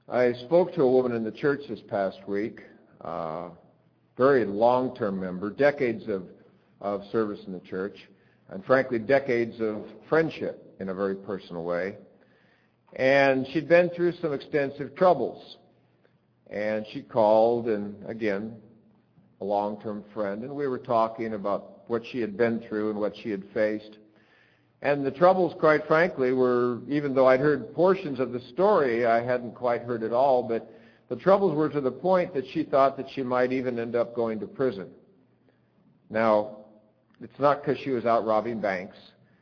I spoke to a woman in the church this past week, very long-term member, decades of service in the church, and frankly, decades of friendship in a very personal way. And she'd been through some extensive troubles. And she called, and again, a long-term friend, and we were talking about what she had been through and what she had faced. And the troubles, quite frankly, were, even though I'd heard portions of the story, I hadn't quite heard it all, but the troubles were to the point that she thought that she might even end up going to prison. Now, it's not because she was out robbing banks.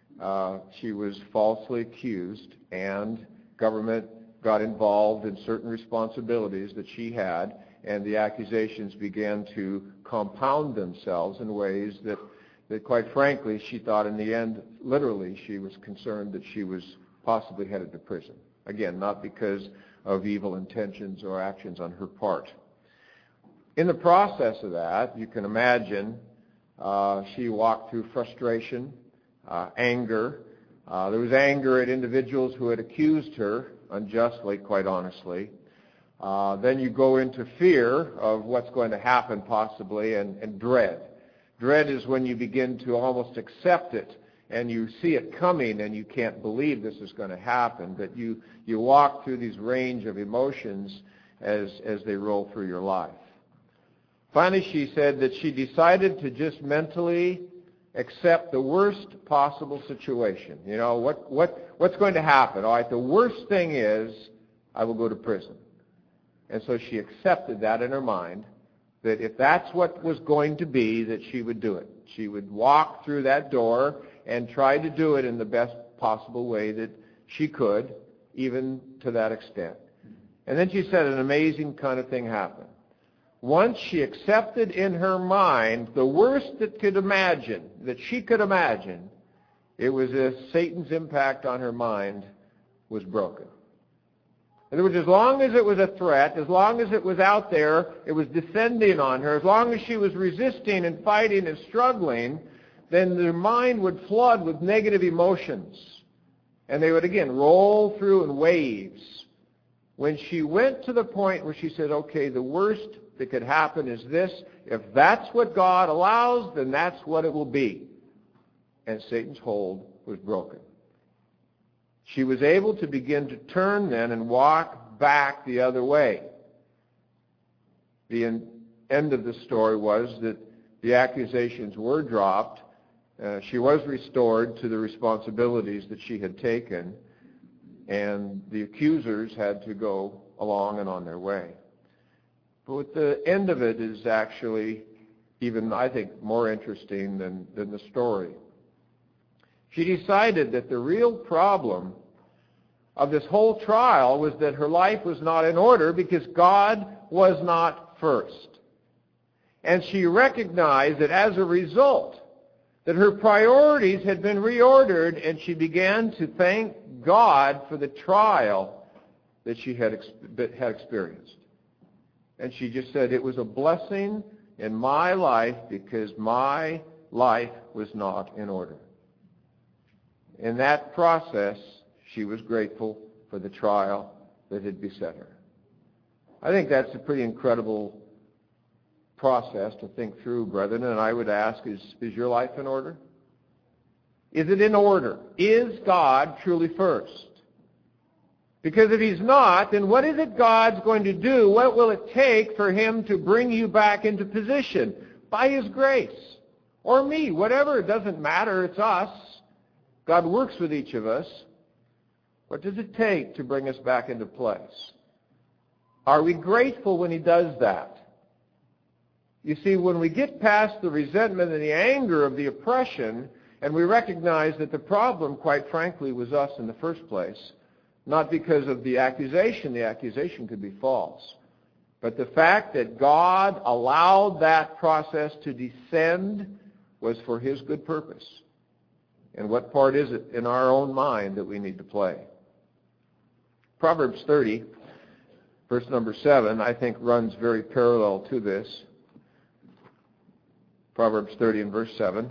She was falsely accused, and government got involved in certain responsibilities that she had, and the accusations began to compound themselves in ways that quite frankly, she thought in the end, literally, she was concerned that she was possibly headed to prison. Again, not because of evil intentions or actions on her part. In the process of that, you can imagine, she walked through frustration, anger. There was anger at individuals who had accused her unjustly, quite honestly. Then you go into fear of what's going to happen possibly, and dread. Dread is when you begin to almost accept it, and you see it coming, and you can't believe this is going to happen. But you walk through these range of emotions as they roll through your life. Finally, she said that she decided to just mentally accept the worst possible situation. You know, what's going to happen? All right, the worst thing is I will go to prison. And so she accepted that in her mind, that if that's what was going to be, that she would do it. She would walk through that door and try to do it in the best possible way that she could, even to that extent. And then she said an amazing kind of thing happened. Once she accepted in her mind the worst that she could imagine, it was as Satan's impact on her mind was broken. In other words, as long as it was a threat, as long as it was out there, it was descending on her, as long as she was resisting and fighting and struggling, then her mind would flood with negative emotions. And they would, again, roll through in waves. When she went to the point where she said, okay, the worst that could happen is this. If that's what God allows, then that's what it will be. And Satan's hold was broken. She was able to begin to turn then and walk back the other way. The end of the story was that the accusations were dropped. She was restored to the responsibilities that she had taken, and the accusers had to go along and on their way. But the end of it is actually even, I think, more interesting than the story. She decided that the real problem of this whole trial was that her life was not in order because God was not first. And she recognized that as a result, that her priorities had been reordered, and she began to thank God for the trial that she had experienced. And she just said, it was a blessing in my life because my life was not in order. In that process, she was grateful for the trial that had beset her. I think that's a pretty incredible process to think through, brethren, and I would ask, is your life in order? Is it in order? Is God truly first? Because if He's not, then what is it God's going to do? What will it take for Him to bring you back into position? By His grace. Or me, whatever, it doesn't matter, it's us. God works with each of us. What does it take to bring us back into place? Are we grateful when He does that? You see, when we get past the resentment and the anger of the oppression, and we recognize that the problem, quite frankly, was us in the first place, not because of the accusation could be false, but the fact that God allowed that process to descend was for His good purpose. And what part is it in our own mind that we need to play? Proverbs 30, verse number 7, I think runs very parallel to this. Proverbs 30 and verse 7.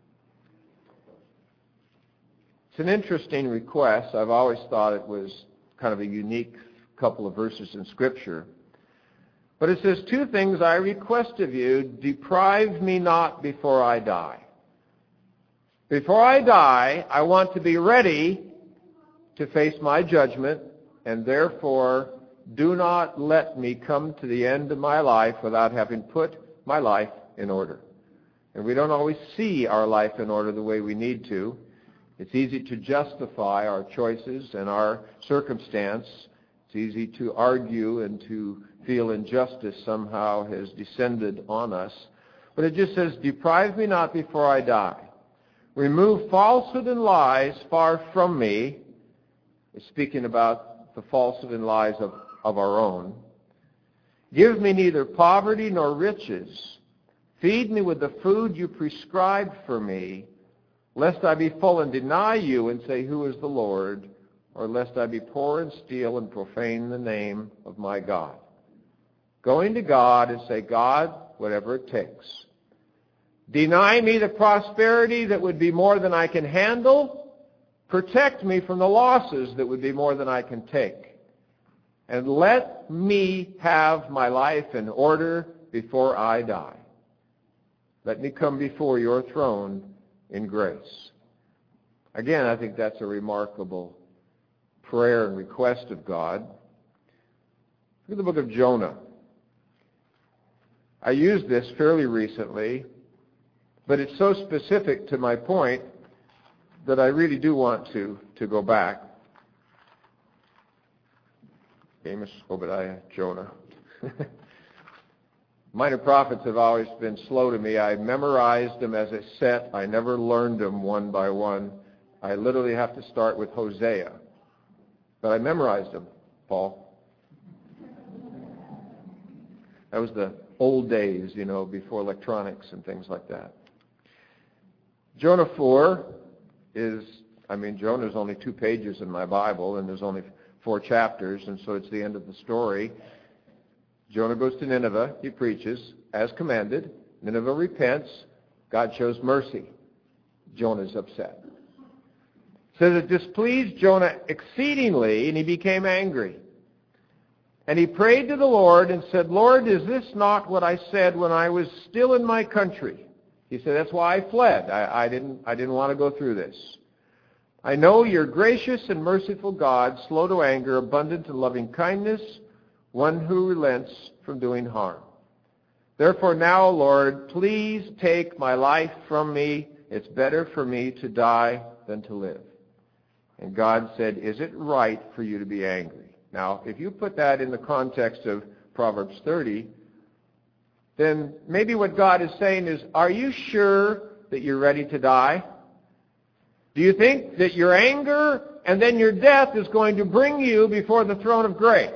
It's an interesting request. I've always thought it was kind of a unique couple of verses in Scripture. But it says, 2 things I request of you, deprive me not before I die. Before I die, I want to be ready to face my judgment, and therefore do not let me come to the end of my life without having put my life in order. And we don't always see our life in order the way we need to. It's easy to justify our choices and our circumstance. It's easy to argue and to feel injustice somehow has descended on us. But it just says, deprive me not before I die. Remove falsehood and lies far from me. It's speaking about the falsehood and lies of our own. Give me neither poverty nor riches. Feed me with the food you prescribed for me, lest I be full and deny you and say, who is the Lord? Or lest I be poor and steal and profane the name of my God. Going to God and say, God, whatever it takes. Deny me the prosperity that would be more than I can handle. Protect me from the losses that would be more than I can take. And let me have my life in order before I die. Let me come before your throne in grace. Again, I think that's a remarkable prayer and request of God. Look at the book of Jonah. I used this fairly recently, but it's so specific to my point that I really do want to go back. Amos, Obadiah, Jonah. Minor prophets have always been slow to me. I memorized them as a set. I never learned them one by one. I literally have to start with Hosea. But I memorized them, Paul. That was the old days, before electronics and things like that. Jonah 4 Jonah's only 2 pages in my Bible, and there's only 4 chapters, and so it's the end of the story. Jonah goes to Nineveh. He preaches as commanded. Nineveh repents. God shows mercy. Jonah's upset. It says it displeased Jonah exceedingly, and he became angry. And he prayed to the Lord and said, Lord, is this not what I said when I was still in my country? He said, that's why I fled. I didn't want to go through this. I know you're gracious and merciful God, slow to anger, abundant in loving kindness, one who relents from doing harm. Therefore now, Lord, please take my life from me. It's better for me to die than to live. And God said, is it right for you to be angry? Now, if you put that in the context of Proverbs 30, then maybe what God is saying is, are you sure that you're ready to die? Do you think that your anger and then your death is going to bring you before the throne of grace?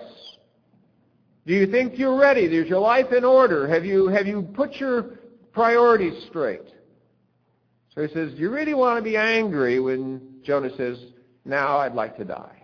Do you think you're ready? Is your life in order? Have you put your priorities straight? So he says, do you really want to be angry when Jonah says, now I'd like to die?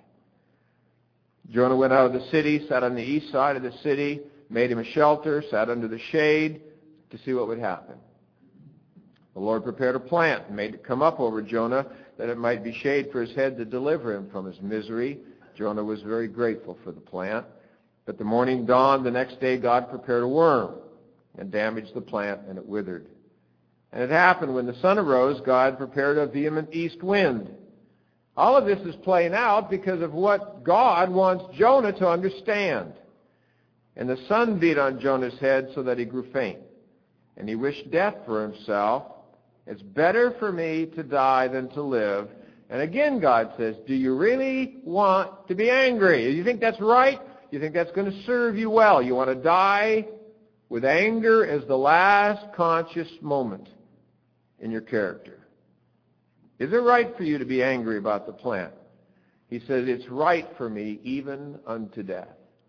Jonah went out of the city, sat on the east side of the city, made him a shelter, sat under the shade to see what would happen. The Lord prepared a plant and made it come up over Jonah that it might be shade for his head to deliver him from his misery. Jonah was very grateful for the plant. But the morning dawned the next day, God prepared a worm and damaged the plant, and it withered. And it happened when the sun arose, God prepared a vehement east wind. All of this is playing out because of what God wants Jonah to understand. And the sun beat on Jonah's head so that he grew faint. And he wished death for himself. It's better for me to die than to live. And again, God says, do you really want to be angry? Do you think that's right? You think that's going to serve you well? You want to die with anger as the last conscious moment in your character? Is it right for you to be angry about the plant? He says, it's right for me even unto death.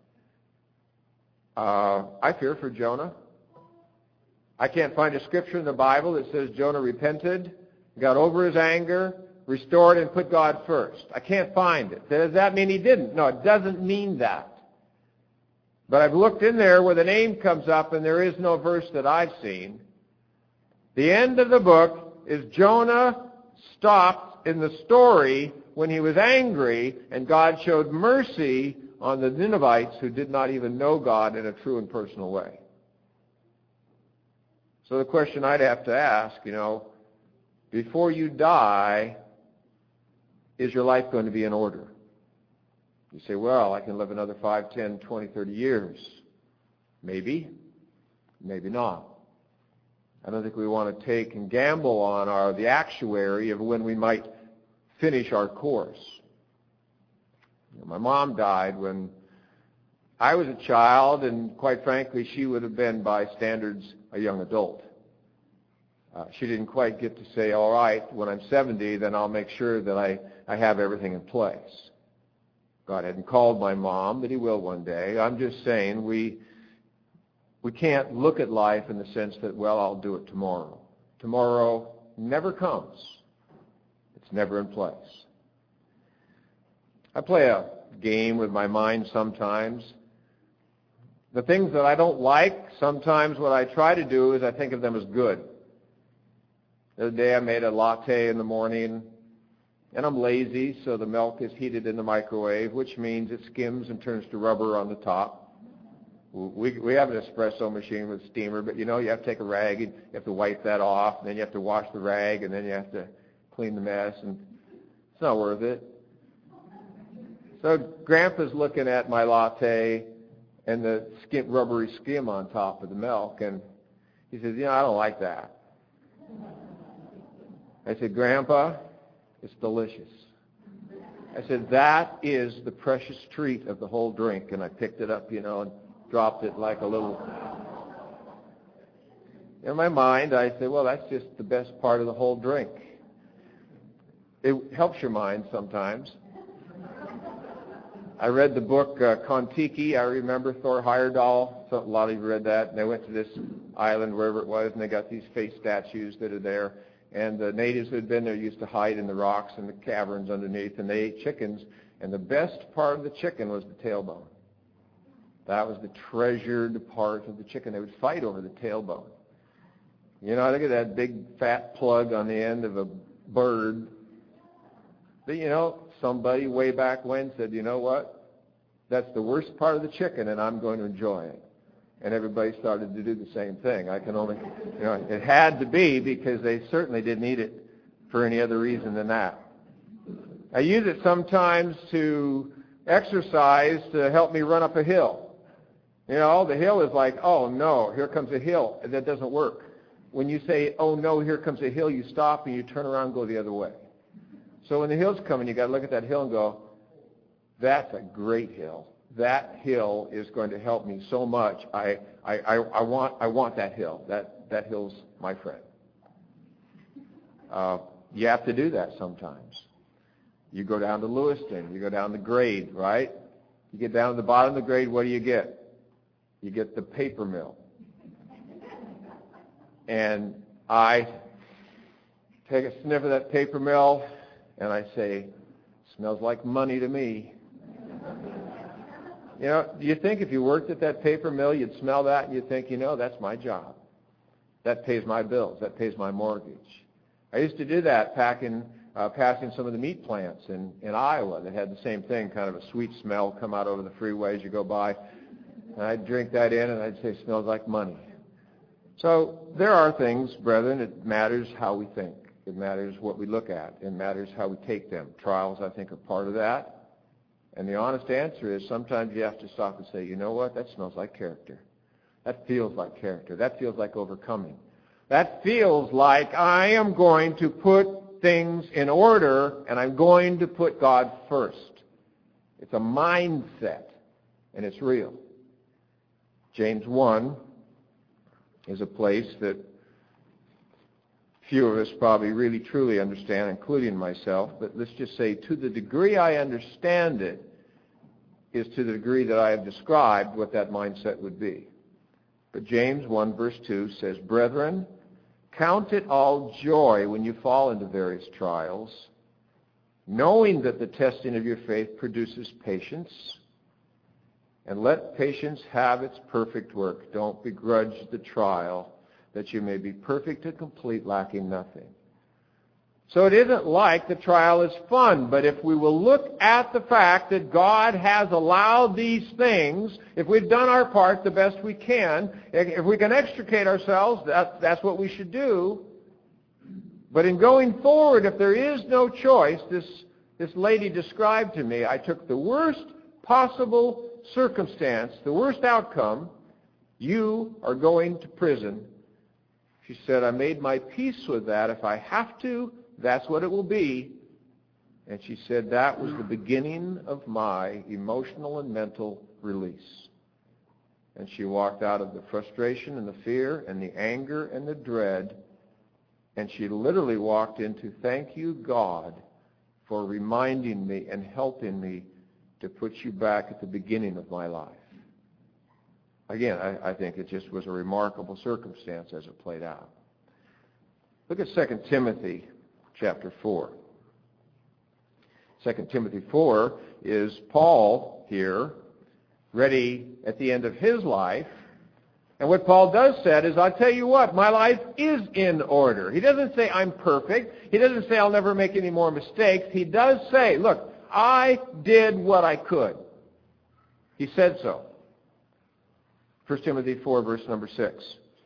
I fear for Jonah. I can't find a scripture in the Bible that says Jonah repented, got over his anger, restored, and put God first. I can't find it. Does that mean he didn't? No, it doesn't mean that. But I've looked in there where the name comes up, and there is no verse that I've seen. The end of the book is Jonah stopped in the story when he was angry, and God showed mercy on the Ninevites who did not even know God in a true and personal way. So the question I'd have to ask, before you die, is your life going to be in order? You say, well, I can live another 5, 10, 20, 30 years. Maybe, maybe not. I don't think we want to take and gamble on the actuary of when we might finish our course. My mom died when I was a child, and quite frankly, she would have been, by standards, a young adult. She didn't quite get to say, all right, when I'm 70, then I'll make sure that I have everything in place. God hadn't called my mom, but he will one day. I'm just saying we can't look at life in the sense that, well, I'll do it tomorrow. Tomorrow never comes. It's never in place. I play a game with my mind sometimes. The things that I don't like, sometimes what I try to do is I think of them as good. The other day I made a latte in the morning, and I'm lazy, so the milk is heated in the microwave, which means it skims and turns to rubber on the top. We have an espresso machine with steamer, but you have to take a rag, and you have to wipe that off, and then you have to wash the rag, and then you have to clean the mess, and it's not worth it. So Grandpa's looking at my latte and the rubbery skim on top of the milk, and he says, I don't like that. I said, Grandpa, it's delicious. I said, that is the precious treat of the whole drink, and I picked it up, and dropped it like a little... In my mind, I said, well, that's just the best part of the whole drink. It helps your mind sometimes. I read the book Kon-Tiki. I remember Thor Heyerdahl. So a lot of you read that. And they went to this island, wherever it was, and they got these face statues that are there. And the natives who had been there used to hide in the rocks and the caverns underneath, and they ate chickens. And the best part of the chicken was the tailbone. That was the treasured part of the chicken. They would fight over the tailbone. Look at that big fat plug on the end of a bird. But, somebody way back when said, you know what? That's the worst part of the chicken, and I'm going to enjoy it. And everybody started to do the same thing. I can only, it had to be because they certainly didn't eat it for any other reason than that. I use it sometimes to exercise to help me run up a hill. The hill is like, oh, no, here comes a hill. That doesn't work. When you say, oh, no, here comes a hill, you stop and you turn around and go the other way. So when the hill's coming, you've got to look at that hill and go, that's a great hill. That hill is going to help me so much. I want that hill. That hill's my friend. You have to do that sometimes. You go down to Lewiston. You go down the grade, right? You get down to the bottom of the grade, what do you get? You get the paper mill. And I take a sniff of that paper mill, and I say, smells like money to me. Do you think if you worked at that paper mill, you'd smell that and you'd think, that's my job. That pays my bills. That pays my mortgage. I used to do that passing some of the meat plants in Iowa that had the same thing, kind of a sweet smell come out over the freeway as you go by. And I'd drink that in and I'd say, smells like money. So there are things, brethren, it matters how we think. It matters what we look at. It matters how we take them. Trials, I think, are part of that. And the honest answer is sometimes you have to stop and say, you know what, that smells like character. That feels like character. That feels like overcoming. That feels like I am going to put things in order and I'm going to put God first. It's a mindset, and it's real. James 1 is a place that few of us probably really truly understand, including myself, but let's just say to the degree I understand it is to the degree that I have described what that mindset would be. But James 1 verse 2 says, Brethren, count it all joy when you fall into various trials, knowing that the testing of your faith produces patience, and let patience have its perfect work. Don't begrudge the trial, that you may be perfect and complete, lacking nothing. So it isn't like the trial is fun, but if we will look at the fact that God has allowed these things, if we've done our part the best we can, if we can extricate ourselves, that's what we should do. But in going forward, if there is no choice, this lady described to me, I took the worst possible circumstance, the worst outcome. You are going to prison. She said, I made my peace with that. If I have to, that's what it will be. And she said that was the beginning of my emotional and mental release. And she walked out of the frustration and the fear and the anger and the dread. And she literally walked into, thank you, God, for reminding me and helping me to put you back at the beginning of my life. Again, I think it just was a remarkable circumstance as it played out. Look at 2 Timothy chapter 4. 2 Timothy 4 is Paul here, ready at the end of his life. And what Paul does say is, I'll tell you what, my life is in order. He doesn't say I'm perfect. He doesn't say I'll never make any more mistakes. He does say, look, I did what I could. He said so. 1 Timothy 4, verse number 6.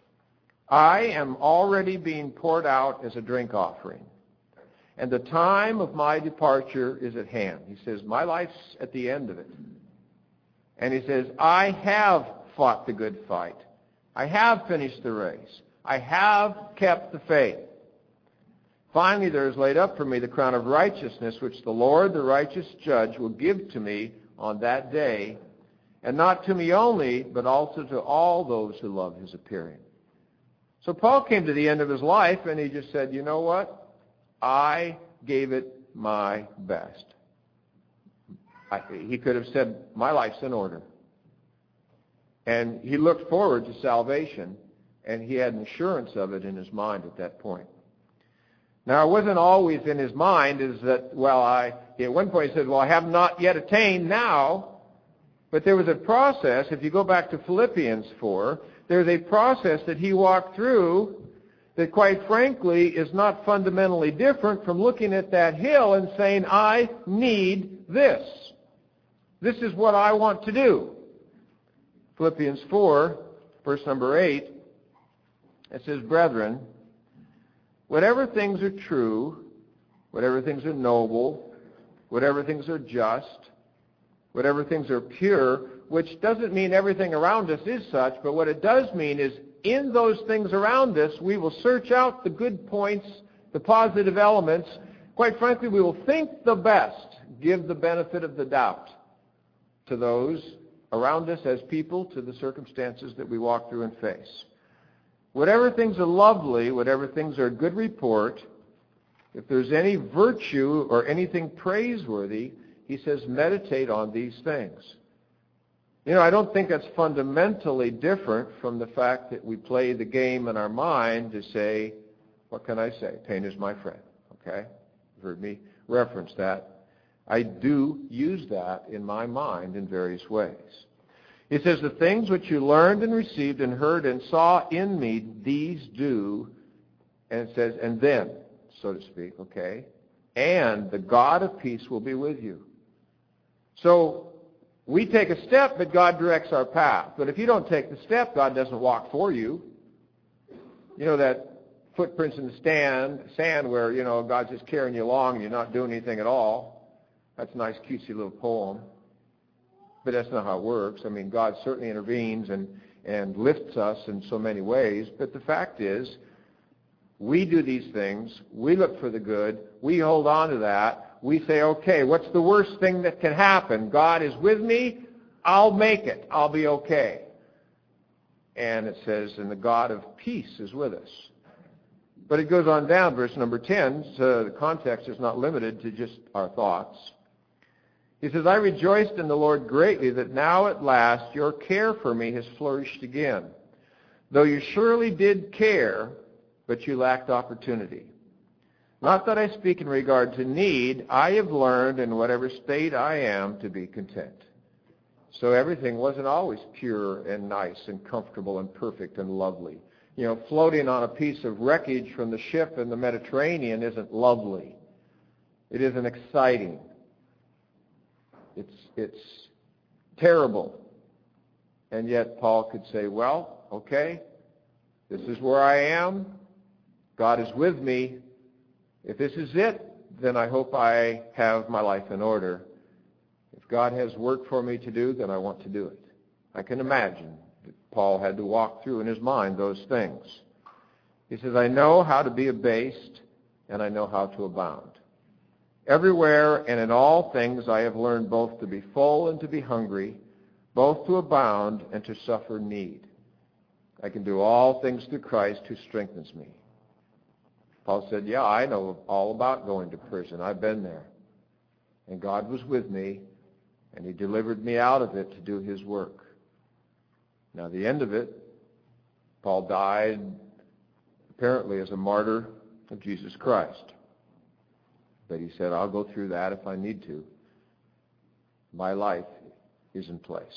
I am already being poured out as a drink offering, and the time of my departure is at hand. He says, my life's at the end of it. And he says, I have fought the good fight. I have finished the race. I have kept the faith. Finally, there is laid up for me the crown of righteousness, which the Lord, the righteous judge, will give to me on that day, and not to me only, but also to all those who love his appearing. So Paul came to the end of his life, and he just said, you know what? I gave it my best. He could have said, my life's in order. And he looked forward to salvation, and he had an assurance of it in his mind at that point. Now, it wasn't always in his mind is that, at one point he said, I have not yet attained now. But there was a process, if you go back to Philippians 4, there's a process that he walked through that, quite frankly, is not fundamentally different from looking at that hill and saying, I need this. This is what I want to do. Philippians 4, verse number 8, it says, Brethren, whatever things are true, whatever things are noble, whatever things are just, whatever things are pure, which doesn't mean everything around us is such, but what it does mean is in those things around us, we will search out the good points, the positive elements. Quite frankly, we will think the best, give the benefit of the doubt to those around us as people, to the circumstances that we walk through and face. Whatever things are lovely, whatever things are good report, if there's any virtue or anything praiseworthy, he says, meditate on these things. I don't think that's fundamentally different from the fact that we play the game in our mind to say, what can I say? Pain is my friend. Okay? You've heard me reference that. I do use that in my mind in various ways. He says, the things which you learned and received and heard and saw in me, these do, and it says, and then, so to speak, okay? And the God of peace will be with you. So we take a step, but God directs our path. But if you don't take the step, God doesn't walk for you. You know that footprints in the sand where, God's just carrying you along and you're not doing anything at all. That's a nice, cutesy little poem. But that's not how it works. I mean, God certainly intervenes and lifts us in so many ways. But the fact is, we do these things. We look for the good. We hold on to that. We say, okay, what's the worst thing that can happen? God is with me. I'll make it. I'll be okay. And it says, and the God of peace is with us. But it goes on down, verse number 10, so the context is not limited to just our thoughts. He says, I rejoiced in the Lord greatly that now at last your care for me has flourished again. Though you surely did care, but you lacked opportunity. Not that I speak in regard to need, I have learned in whatever state I am to be content. So everything wasn't always pure and nice and comfortable and perfect and lovely. floating on a piece of wreckage from the ship in the Mediterranean isn't lovely. It isn't exciting. It's terrible. And yet Paul could say, well, okay, this is where I am. God is with me. If this is it, then I hope I have my life in order. If God has work for me to do, then I want to do it. I can imagine that Paul had to walk through in his mind those things. He says, I know how to be abased, and I know how to abound. Everywhere and in all things I have learned both to be full and to be hungry, both to abound and to suffer need. I can do all things through Christ who strengthens me. Paul said, yeah, I know all about going to prison. I've been there. And God was with me, and he delivered me out of it to do his work. Now, the end of it, Paul died apparently as a martyr of Jesus Christ. But he said, I'll go through that if I need to. My life is in place.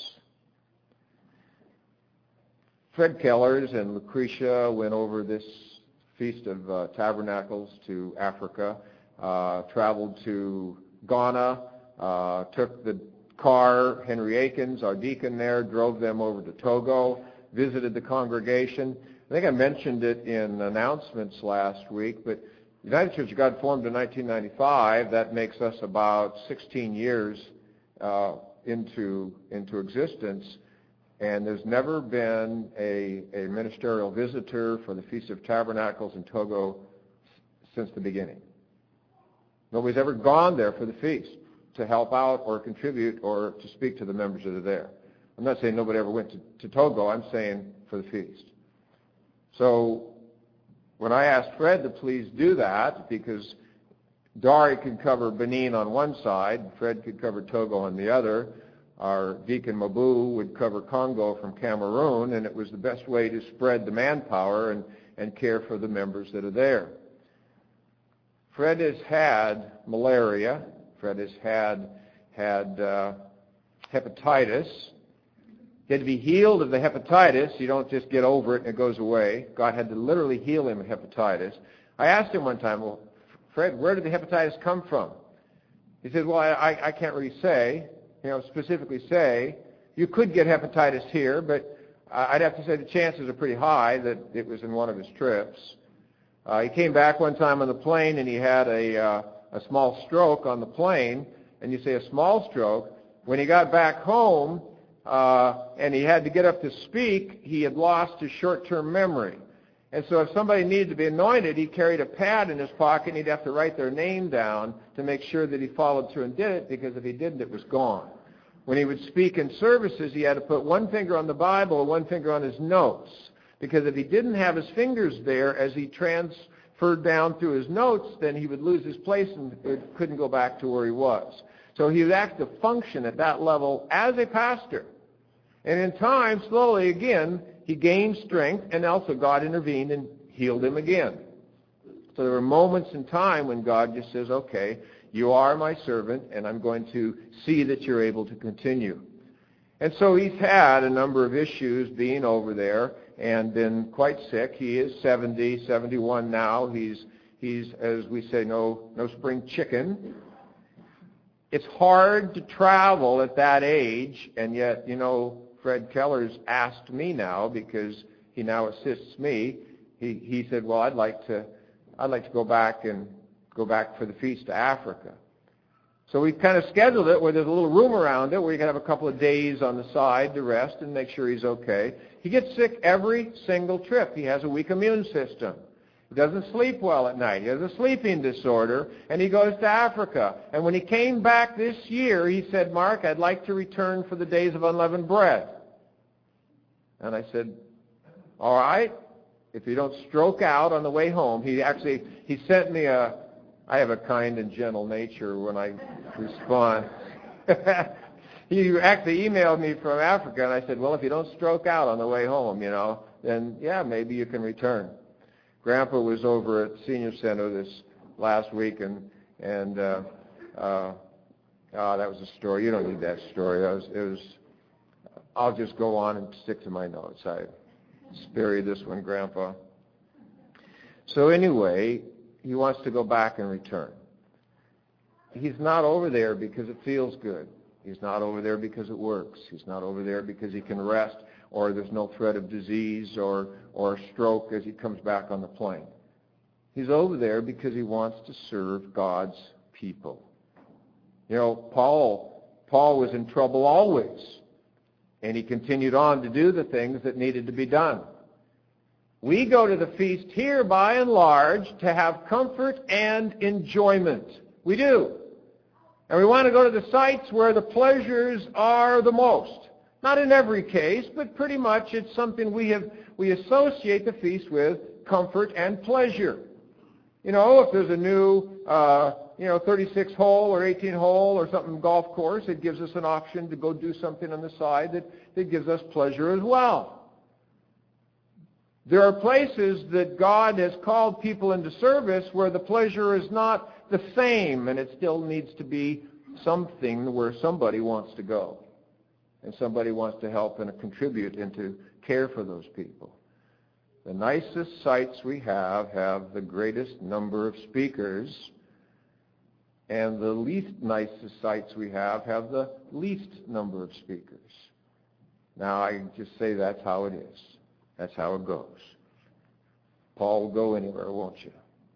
Fred Kellers and Lucretia went over this Feast of Tabernacles to Africa, traveled to Ghana, took the car, Henry Akins, our deacon there, drove them over to Togo, visited the congregation. I think I mentioned it in announcements last week, but the United Church of God formed in 1995. That makes us about 16 years into existence. And there's never been a ministerial visitor for the Feast of Tabernacles in Togo since the beginning. Nobody's ever gone there for the feast to help out or contribute or to speak to the members that are there. I'm not saying nobody ever went to Togo. I'm saying for the feast. So when I asked Fred to please do that, because Dari could cover Benin on one side, Fred could cover Togo on the other, our deacon Mabu would cover Congo from Cameroon, and it was the best way to spread the manpower and care for the members that are there. Fred has had malaria. Fred has had hepatitis. He had to be healed of the hepatitis. You don't just get over it and it goes away. God had to literally heal him of hepatitis. I asked him one time, well, Fred, where did the hepatitis come from? He said, well, I can't really say, specifically say. You could get hepatitis here, but I'd have to say the chances are pretty high that it was in one of his trips. He came back one time on the plane and he had a small stroke on the plane. And you say a small stroke. When he got back home and he had to get up to speak, he had lost his short-term memory. And so if somebody needed to be anointed, he carried a pad in his pocket and he'd have to write their name down to make sure that he followed through and did it, because if he didn't, it was gone. When he would speak in services, he had to put one finger on the Bible and one finger on his notes, because if he didn't have his fingers there as he transferred down through his notes, then he would lose his place and couldn't go back to where he was. So he would have to function at that level as a pastor. And in time, slowly again, he gained strength, and also God intervened and healed him again. So there were moments in time when God just says, okay, you are my servant, and I'm going to see that you're able to continue. And so he's had a number of issues being over there and been quite sick. He is 70, 71 now. He's as we say, no spring chicken. It's hard to travel at that age, and yet, Fred Kellers asked me now, because he now assists me. He said, well, I'd like to go back for the feast to Africa. So we kind of scheduled it where there's a little room around it where you can have a couple of days on the side to rest and make sure he's okay. He gets sick every single trip. He has a weak immune system. He doesn't sleep well at night. He has a sleeping disorder, and he goes to Africa. And when he came back this year, he said, Mark, I'd like to return for the days of unleavened bread. And I said, all right, if you don't stroke out on the way home. He sent me I have a kind and gentle nature when I respond. He actually emailed me from Africa, and I said, well, if you don't stroke out on the way home, then, yeah, maybe you can return. Grandpa was over at Senior Center this last week, and that was a story. You don't need that story. I'll just go on and stick to my notes. Spare you this one, Grandpa. So anyway, he wants to go back and return. He's not over there because it feels good. He's not over there because it works. He's not over there because he can rest or there's no threat of disease or stroke as he comes back on the plane. He's over there because he wants to serve God's people. You know, Paul was in trouble always, and he continued on to do the things that needed to be done. We go to the feast here, by and large, to have comfort and enjoyment. We do. And we want to go to the sites where the pleasures are the most. Not in every case, but pretty much it's something we associate the feast with, comfort and pleasure. You know, if there's a new 36 hole or 18 hole or something golf course, it gives us an option to go do something on the side that gives us pleasure as well. There are places that God has called people into service where the pleasure is not the same, and it still needs to be something where somebody wants to go and somebody wants to help and contribute and to care for those people. The nicest sites we have the greatest number of speakers, and the least nicest sites we have the least number of speakers. Now, I just say that's how it is. That's how it goes. Paul will go anywhere, won't you?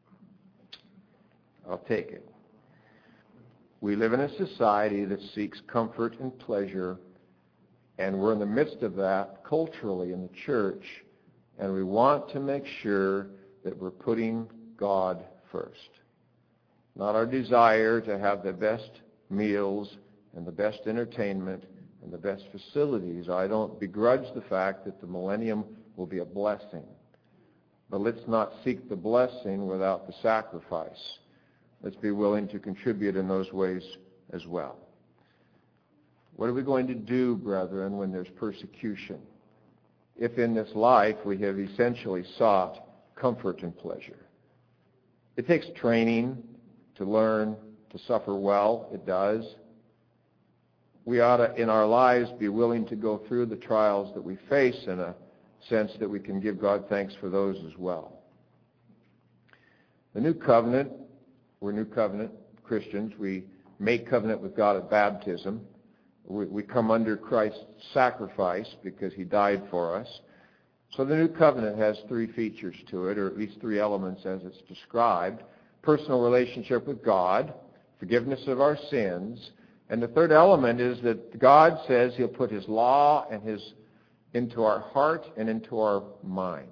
I'll take it. We live in a society that seeks comfort and pleasure, and we're in the midst of that culturally in the church, and we want to make sure that we're putting God first. Not our desire to have the best meals and the best entertainment and the best facilities. I don't begrudge the fact that the millennium will be a blessing. But let's not seek the blessing without the sacrifice. Let's be willing to contribute in those ways as well. What are we going to do, brethren, when there's persecution? If in this life we have essentially sought comfort and pleasure. It takes training to learn to suffer well. It does. We ought to, in our lives, be willing to go through the trials that we face in a sense that we can give God thanks for those as well. The New Covenant, we're New Covenant Christians. We make covenant with God at baptism. We come under Christ's sacrifice because he died for us. So the New Covenant has three features to it, or at least three elements as it's described. Personal relationship with God, forgiveness of our sins, and the third element is that God says he'll put his law and into our heart and into our mind.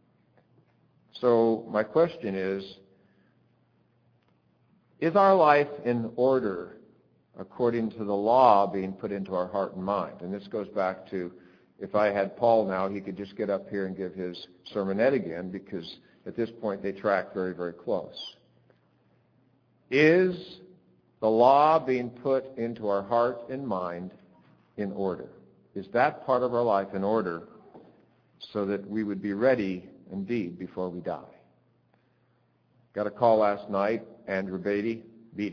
So my question is our life in order according to the law being put into our heart and mind? And this goes back to, if I had Paul now, he could just get up here and give his sermonette again, because at this point they track very, very close. Is the law being put into our heart and mind in order? Is that part of our life in order so that we would be ready indeed before we die? Got a call last night, Andrew Beatty,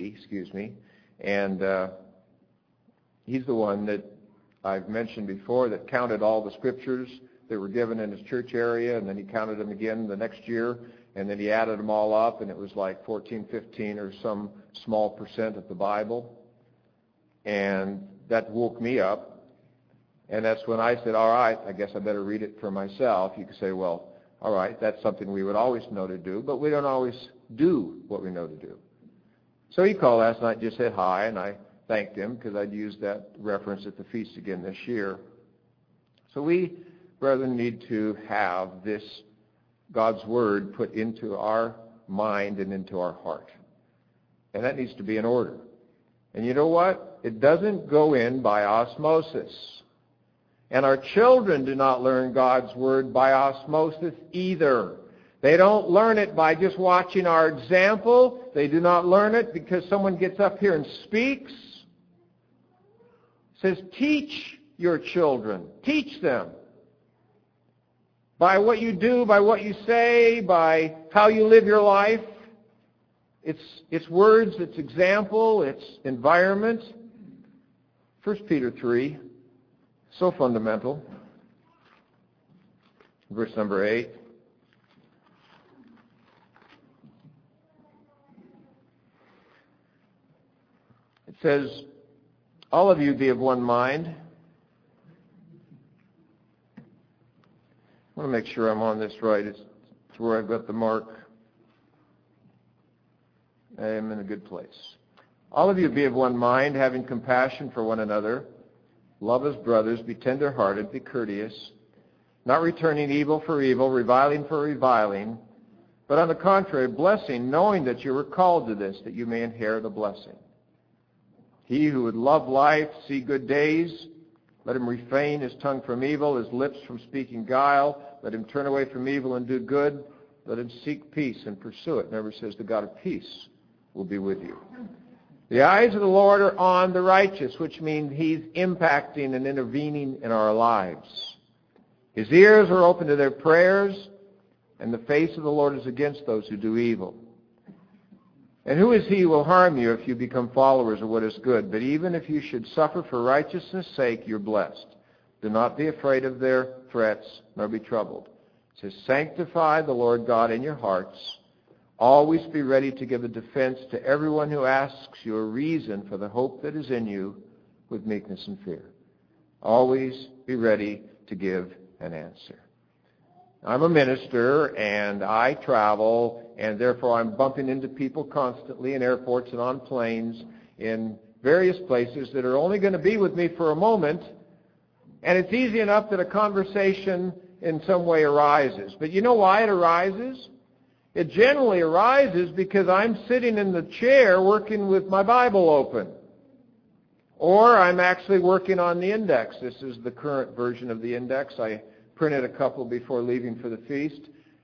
and he's the one that I've mentioned before that counted all the scriptures that were given in his church area, and then he counted them again the next year, and then he added them all up, and it was like 14, 15, or some small percent of the Bible. And that woke me up. And that's when I said, all right, I guess I better read it for myself. You could say, well, all right, that's something we would always know to do, but we don't always do what we know to do. So he called last night and just said hi, and I thanked him because I'd used that reference at the feast again this year. So we, brethren, need to have this God's Word put into our mind and into our heart. And that needs to be in order. And you know what? It doesn't go in by osmosis. And our children do not learn God's Word by osmosis either. They don't learn it by just watching our example. They do not learn it because someone gets up here and speaks. It says, teach your children. Teach them. By what you do, by what you say, by how you live your life. It's words, it's example, it's environment. 1 Peter 3. So fundamental. verse number 8. It says, all of you be of one mind. I want to make sure I'm on this right. It's where I've got the mark. I am in a good place. All of you be of one mind, having compassion for one another. Love as brothers, be tender-hearted, be courteous, not returning evil for evil, reviling for reviling, but on the contrary, blessing, knowing that you were called to this, that you may inherit a blessing. He who would love life, see good days, let him refrain his tongue from evil, his lips from speaking guile. Let him turn away from evil and do good. Let him seek peace and pursue it. Remember, it says the God of peace will be with you. The eyes of the Lord are on the righteous, which means he's impacting and intervening in our lives. His ears are open to their prayers, and the face of the Lord is against those who do evil. And who is he who will harm you if you become followers of what is good? But even if you should suffer for righteousness' sake, you're blessed. Do not be afraid of their threats, nor be troubled. It says, sanctify the Lord God in your hearts. Always be ready to give a defense to everyone who asks you a reason for the hope that is in you with meekness and fear. Always be ready to give an answer. I'm a minister, and I travel, and therefore I'm bumping into people constantly in airports and on planes in various places that are only going to be with me for a moment, and it's easy enough that a conversation in some way arises. But you know why it arises? It generally arises because I'm sitting in the chair working with my Bible open. Or I'm actually working on the index. This is the current version of the index. I printed a couple before leaving for the feast.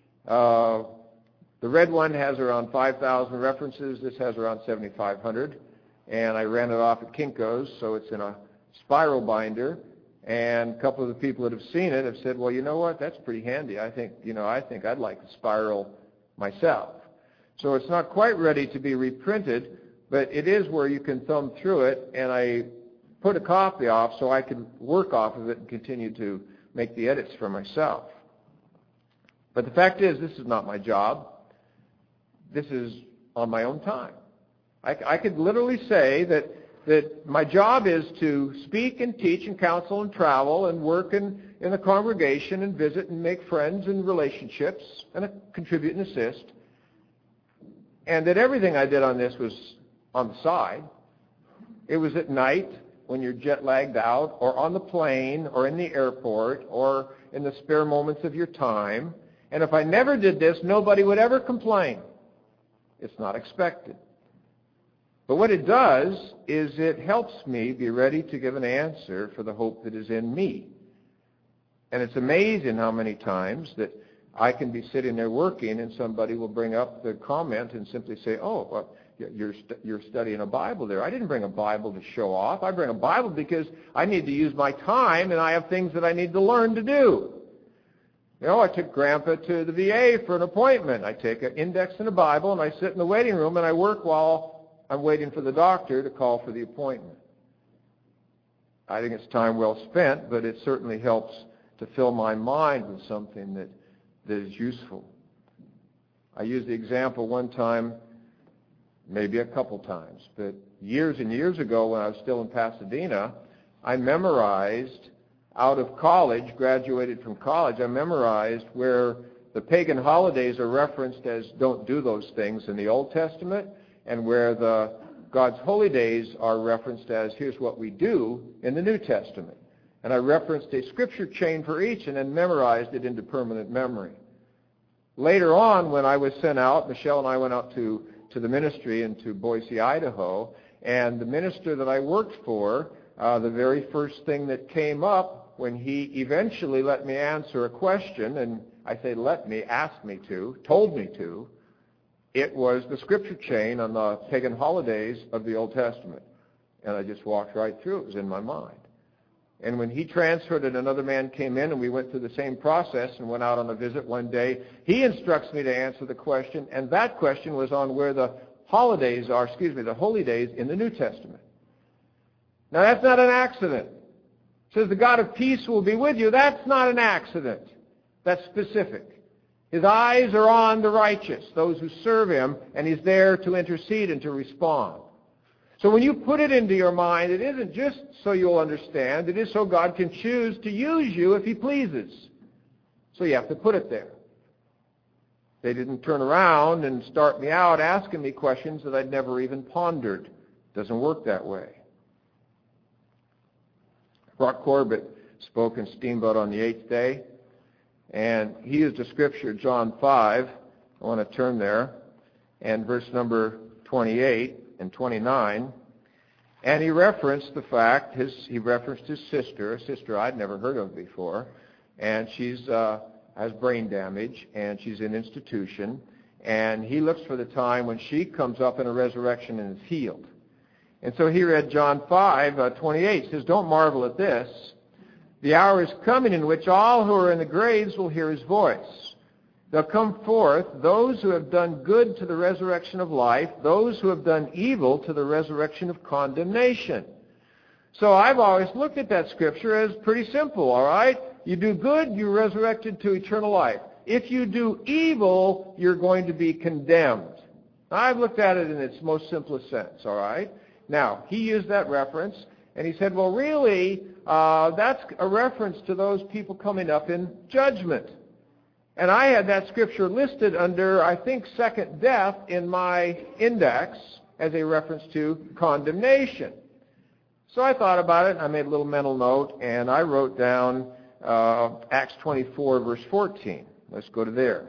The red one has around 5,000 references. This has around 7,500. And I ran it off at Kinko's, so it's in a spiral binder. And a couple of the people that have seen it have said, well, you know what, that's pretty handy. I think I'd like the spiral myself. So it's not quite ready to be reprinted, but it is where you can thumb through it, and I put a copy off so I can work off of it and continue to make the edits for myself. But the fact is, this is not my job. This is on my own time. I could literally say that my job is to speak and teach and counsel and travel and work in the congregation and visit and make friends and relationships and contribute and assist. And that everything I did on this was on the side. It was at night when you're jet-lagged out, or on the plane, or in the airport, or in the spare moments of your time. And if I never did this, nobody would ever complain. It's not expected. But what it does is it helps me be ready to give an answer for the hope that is in me. And it's amazing how many times that I can be sitting there working and somebody will bring up the comment and simply say, oh, well, you're studying a Bible there. I didn't bring a Bible to show off. I bring a Bible because I need to use my time and I have things that I need to learn to do. You know, I took Grandpa to the VA for an appointment. I take an index and a Bible and I sit in the waiting room and I work while I'm waiting for the doctor to call for the appointment. I think it's time well spent, but it certainly helps to fill my mind with something that is useful. I used the example one time, maybe a couple times, but years and years ago when I was still in Pasadena, I memorized out of college, graduated from college, I memorized where the pagan holidays are referenced as don't do those things in the Old Testament, and where the God's holy days are referenced as here's what we do in the New Testament. And I referenced a scripture chain for each and then memorized it into permanent memory. Later on, when I was sent out, Michelle and I went out to the ministry into Boise, Idaho, and the minister that I worked for, the very first thing that came up when he eventually let me answer a question, and I say let me, asked me to, told me to, it was the scripture chain on the pagan holidays of the Old Testament. And I just walked right through. It was in my mind. And when he transferred it, another man came in, and we went through the same process and went out on a visit one day. He instructs me to answer the question, and that question was on where the holidays are, the holy days in the New Testament. Now, that's not an accident. It says the God of peace will be with you. That's not an accident. That's specific. His eyes are on the righteous, those who serve him, and he's there to intercede and to respond. So when you put it into your mind, it isn't just so you'll understand. It is so God can choose to use you if he pleases. So you have to put it there. They didn't turn around and start me out asking me questions that I'd never even pondered. It doesn't work that way. Brock Corbett spoke in Steamboat on the 8th day, and he used a scripture, John 5. I want to turn there, and verse number 28 and 29. And he referenced the fact, he referenced his sister, a sister I'd never heard of before, and she's has brain damage, and she's in institution, and he looks for the time when she comes up in a resurrection and is healed. And so he read John 5:28. Says, "Don't marvel at this. The hour is coming in which all who are in the graves will hear his voice. They'll come forth, those who have done good to the resurrection of life, those who have done evil to the resurrection of condemnation." So I've always looked at that scripture as pretty simple, all right? You do good, you're resurrected to eternal life. If you do evil, you're going to be condemned. I've looked at it in its most simplest sense, all right? Now, he used that reference, and he said, well, really, that's a reference to those people coming up in judgment. And I had that scripture listed under, I think, second death in my index as a reference to condemnation. So I thought about it, and I made a little mental note, and I wrote down Acts 24, verse 14. Let's go to there.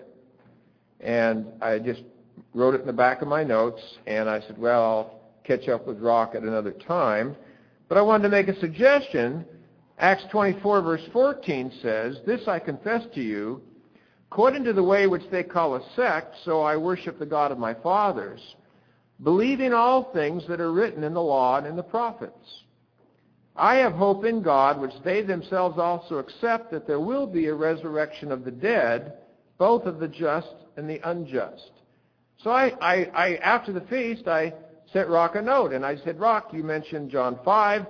And I just wrote it in the back of my notes, and I said, well, I'll catch up with Rock at another time. But I wanted to make a suggestion. Acts 24, verse 14 says, "This I confess to you, according to the way which they call a sect, so I worship the God of my fathers, believing all things that are written in the law and in the prophets. I have hope in God, which they themselves also accept, that there will be a resurrection of the dead, both of the just and the unjust." So I after the feast, I sent Rock a note, and I said, Rock, you mentioned John 5.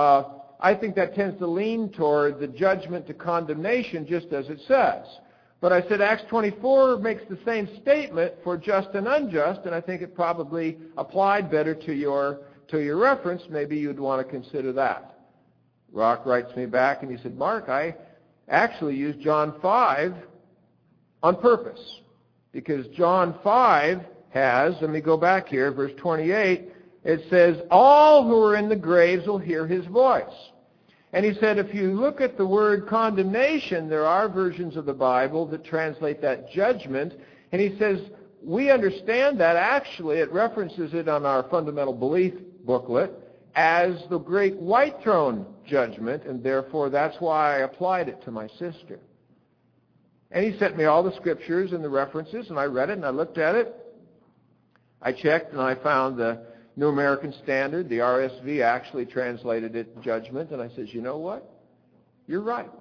I think that tends to lean toward the judgment to condemnation, just as it says. But I said Acts 24 makes the same statement for just and unjust, and I think it probably applied better to your reference. Maybe you'd want to consider that. Rock writes me back, and he said, Mark, I actually used John 5 on purpose, because John 5 has, let me go back here, verse 28, it says, all who are in the graves will hear his voice. And he said, if you look at the word condemnation, there are versions of the Bible that translate that judgment. And he says, we understand that. Actually, it references it on our fundamental belief booklet as the great white throne judgment, and therefore that's why I applied it to my sister. And he sent me all the scriptures and the references, and I read it and I looked at it. I checked and I found the New American Standard, the RSV, actually translated it judgment, and I said, you know what? You're right.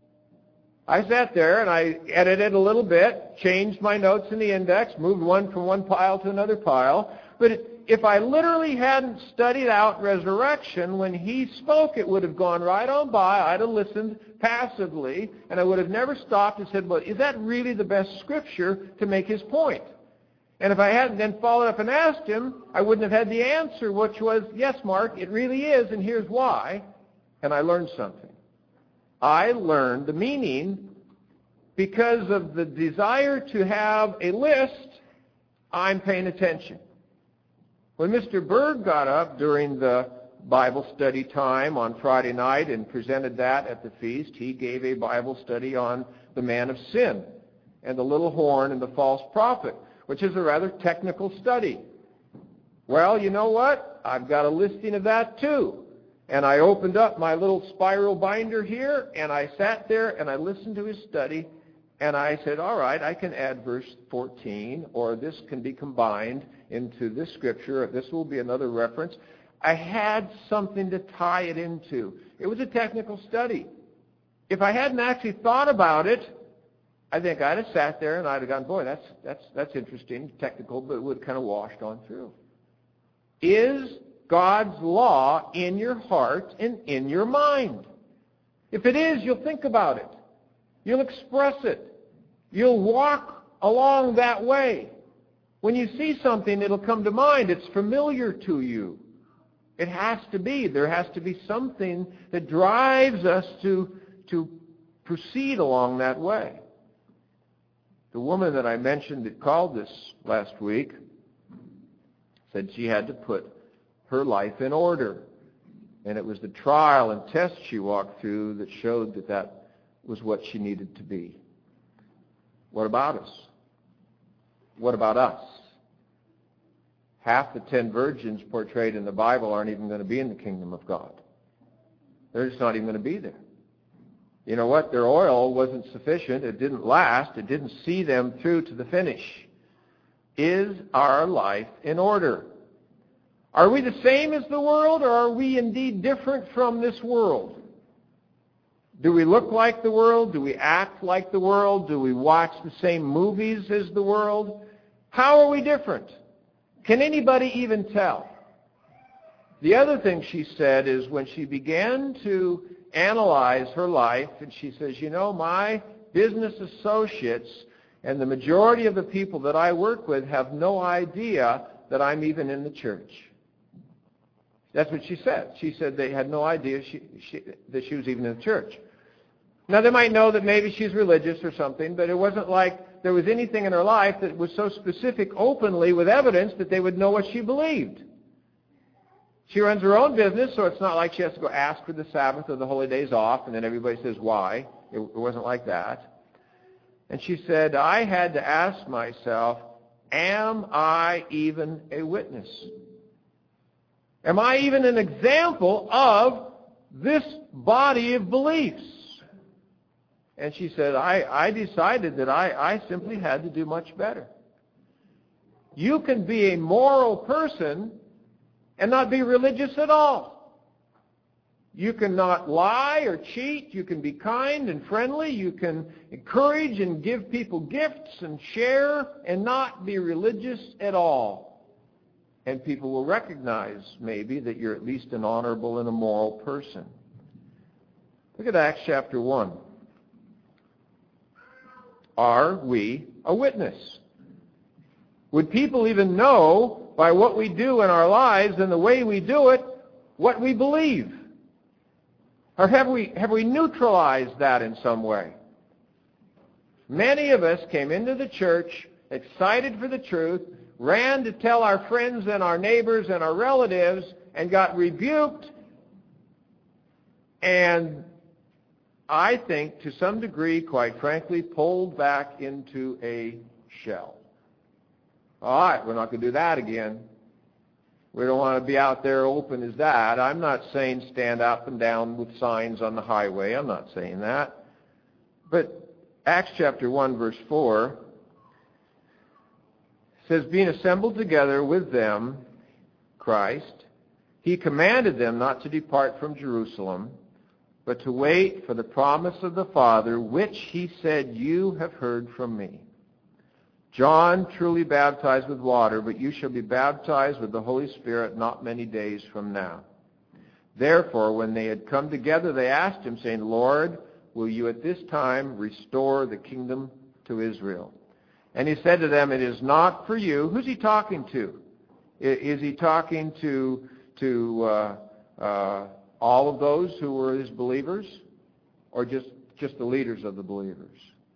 I sat there and I edited a little bit, changed my notes in the index, moved one from one pile to another pile. But if I literally hadn't studied out resurrection, when he spoke, it would have gone right on by. I'd have listened passively, and I would have never stopped and said, well, is that really the best scripture to make his point? And if I hadn't then followed up and asked him, I wouldn't have had the answer, which was, yes, Mark, it really is, and here's why. And I learned something. I learned the meaning because of the desire to have a list. I'm paying attention. When Mr. Berg got up during the Bible study time on Friday night and presented that at the feast, he gave a Bible study on the man of sin and the little horn and the false prophet, which is a rather technical study. Well, you know what? I've got a listing of that too. And I opened up my little spiral binder here, and I sat there and I listened to his study, and I said, all right, I can add verse 14, or this can be combined into this scripture. This will be another reference. I had something to tie it into. It was a technical study. If I hadn't actually thought about it, I think I'd have sat there and I'd have gone, boy, that's interesting, technical, but it would have kind of washed on through. Is God's law in your heart and in your mind? If it is, you'll think about it. You'll express it. You'll walk along that way. When you see something, it'll come to mind. It's familiar to you. It has to be. There has to be something that drives us to proceed along that way. The woman that I mentioned that called this last week said she had to put her life in order. And it was the trial and test she walked through that showed that that was what she needed to be. What about us? What about us? Half the 10 virgins portrayed in the Bible aren't even going to be in the kingdom of God. They're just not even going to be there. You know what? Their oil wasn't sufficient. It didn't last. It didn't see them through to the finish. Is our life in order? Are we the same as the world, or are we indeed different from this world? Do we look like the world? Do we act like the world? Do we watch the same movies as the world? How are we different? Can anybody even tell? The other thing she said is when she began to analyze her life, and she says, you know, my business associates and the majority of the people that I work with have no idea that I'm even in the church. That's what she said. She said they had no idea that she was even in the church. Now, they might know that maybe she's religious or something, but it wasn't like there was anything in her life that was so specific openly with evidence that they would know what she believed. She runs her own business, so it's not like she has to go ask for the Sabbath or the holy days off, and then everybody says, why? It wasn't like that. And she said, I had to ask myself, am I even a witness? Am I even an example of this body of beliefs? And she said, I decided that I simply had to do much better. You can be a moral person and not be religious at all. You can not lie or cheat. You can be kind and friendly. You can encourage and give people gifts and share and not be religious at all. And people will recognize maybe that you're at least an honorable and a moral person. Look at Acts chapter 1. Are we a witness? Would people even know by what we do in our lives and the way we do it what we believe? Or have we neutralized that in some way? Many of us came into the church excited for the truth, ran to tell our friends and our neighbors and our relatives, and got rebuked, and I think to some degree, quite frankly, pulled back into a shell. All right, we're not going to do that again. We don't want to be out there open as that. I'm not saying stand up and down with signs on the highway. I'm not saying that. But Acts chapter 1, verse 4 says, being assembled together with them, Christ, he commanded them not to depart from Jerusalem, but to wait for the promise of the Father, which he said, you have heard from me. John truly baptized with water, but you shall be baptized with the Holy Spirit not many days from now. Therefore, when they had come together, they asked him, saying, Lord, will you at this time restore the kingdom to Israel? And he said to them, it is not for you. Who's he talking to? Is he talking to all of those who were his believers, or just the leaders of the believers?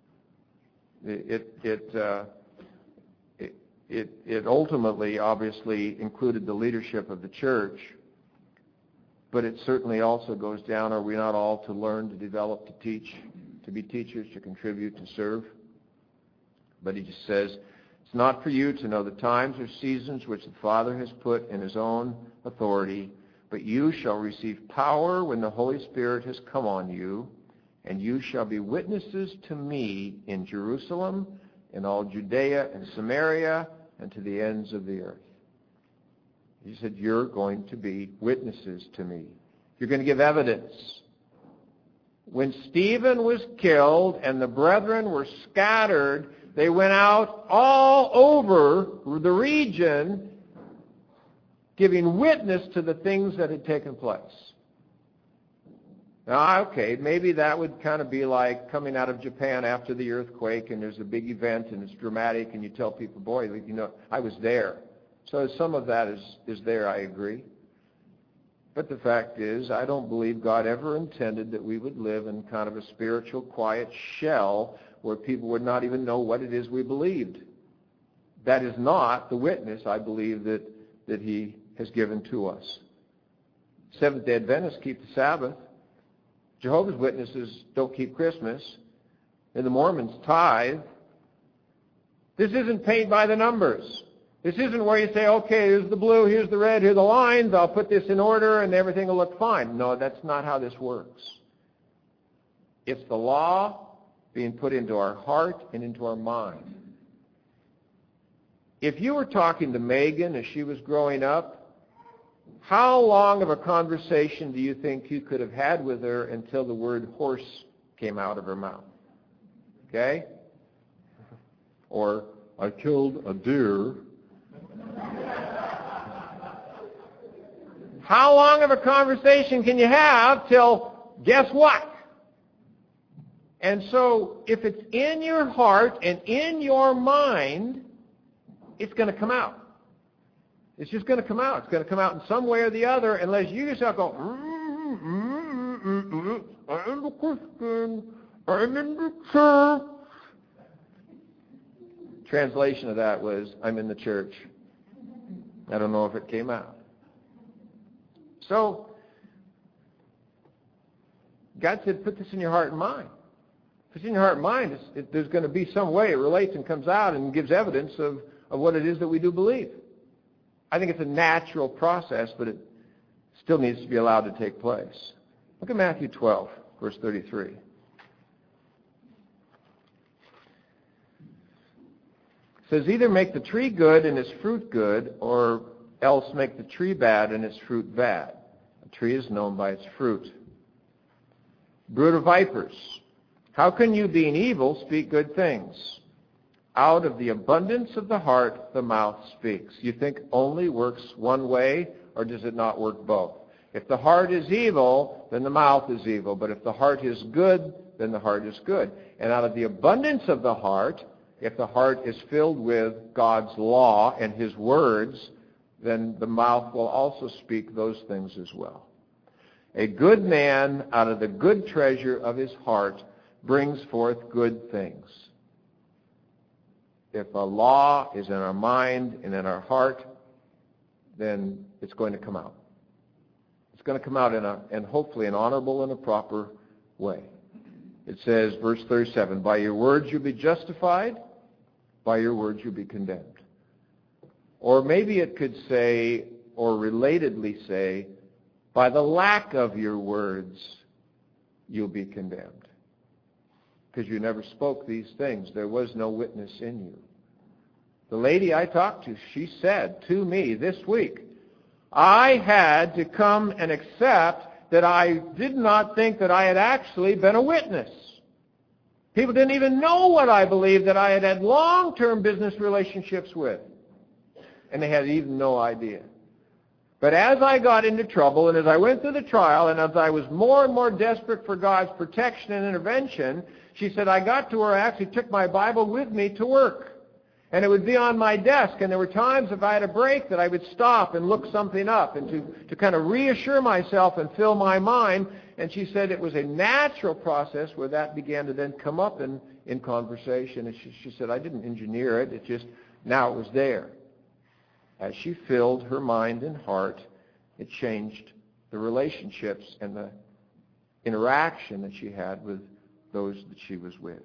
It ultimately, obviously, included the leadership of the church, but it certainly also goes down, are we not all to learn, to develop, to teach, to be teachers, to contribute, to serve? But he just says, it's not for you to know the times or seasons which the Father has put in his own authority, but you shall receive power when the Holy Spirit has come on you, and you shall be witnesses to me in Jerusalem, in all Judea and Samaria, and to the ends of the earth. He said, you're going to be witnesses to me. You're going to give evidence. When Stephen was killed and the brethren were scattered, they went out all over the region giving witness to the things that had taken place. Now, okay, maybe that would kind of be like coming out of Japan after the earthquake, and there's a big event, and it's dramatic, and you tell people, boy, I was there. So some of that is there, I agree. But the fact is, I don't believe God ever intended that we would live in kind of a spiritual, quiet shell where people would not even know what it is we believed. That is not the witness, I believe, that he has given to us. Seventh-day Adventists keep the Sabbath. Jehovah's Witnesses don't keep Christmas. And the Mormons tithe. This isn't paid by the numbers. This isn't where you say, okay, here's the blue, here's the red, here are the lines, I'll put this in order and everything will look fine. No, that's not how this works. It's the law being put into our heart and into our mind. If you were talking to Megan as she was growing up, how long of a conversation do you think you could have had with her until the word horse came out of her mouth? Okay? Or, I killed a deer. How long of a conversation can you have till guess what? And so if it's in your heart and in your mind, it's going to come out. It's just going to come out. It's going to come out in some way or the other unless you yourself go, I'm a Christian, I'm in the church. Translation of that was, I'm in the church. I don't know if it came out. So, God said, put this in your heart and mind. If it's in your heart and mind, there's going to be some way it relates and comes out and gives evidence of what it is that we do believe. I think it's a natural process, but it still needs to be allowed to take place. Look at Matthew 12, verse 33. It says, either make the tree good and its fruit good, or else make the tree bad and its fruit bad. A tree is known by its fruit. Brood of vipers, how can you, being evil, speak good things? Out of the abundance of the heart, the mouth speaks. You think only works one way, or does it not work both? If the heart is evil, then the mouth is evil. But if the heart is good, then the heart is good. And out of the abundance of the heart, if the heart is filled with God's law and His words, then the mouth will also speak those things as well. A good man out of the good treasure of his heart brings forth good things. If a law is in our mind and in our heart, then it's going to come out. It's going to come out in hopefully an honorable and a proper way. It says, verse 37, by your words you'll be justified, by your words you'll be condemned. Or maybe it could say, or relatedly say, by the lack of your words you'll be condemned. Because you never spoke these things. There was no witness in you. The lady I talked to, she said to me this week, I had to come and accept that I did not think that I had actually been a witness. People didn't even know what I believed, that I had had long-term business relationships with. And they had even no idea. But as I got into trouble, and as I went through the trial, and as I was more and more desperate for God's protection and intervention, she said, I got to where I actually took my Bible with me to work. And it would be on my desk, and there were times if I had a break that I would stop and look something up and to kind of reassure myself and fill my mind. And she said it was a natural process where that began to then come up in conversation. And she said, I didn't engineer it. It just, now it was there. As she filled her mind and heart, it changed the relationships and the interaction that she had with those that she was with.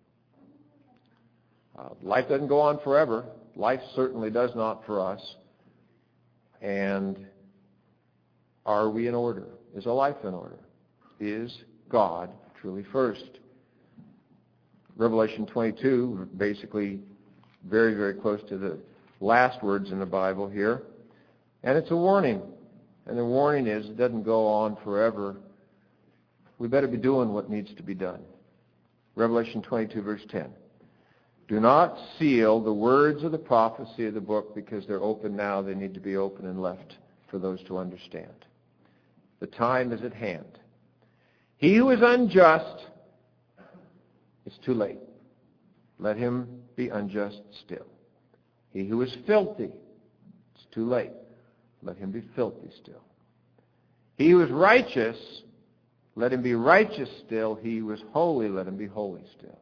Life doesn't go on forever. Life certainly does not for us. And are we in order? Is our life in order? Is God truly first? Revelation 22, basically very, very close to the last words in the Bible here. And it's a warning. And the warning is it doesn't go on forever. We better be doing what needs to be done. Revelation 22, verse 10. Do not seal the words of the prophecy of the book because they're open now. They need to be open and left for those to understand. The time is at hand. He who is unjust, it's too late. Let him be unjust still. He who is filthy, it's too late. Let him be filthy still. He who is righteous, let him be righteous still. He who is holy, let him be holy still.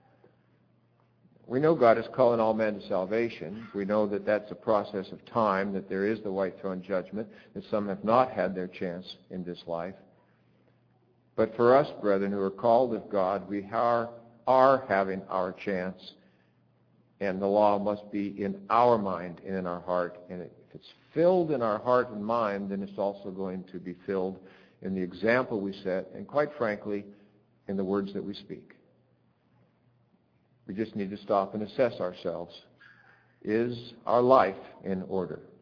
We know God is calling all men to salvation. We know that that's a process of time, that there is the white throne judgment, that some have not had their chance in this life. But for us, brethren, who are called of God, we are having our chance, and the law must be in our mind and in our heart. And if it's filled in our heart and mind, then it's also going to be filled in the example we set, and quite frankly, in the words that we speak. We just need to stop and assess ourselves. Is our life in order?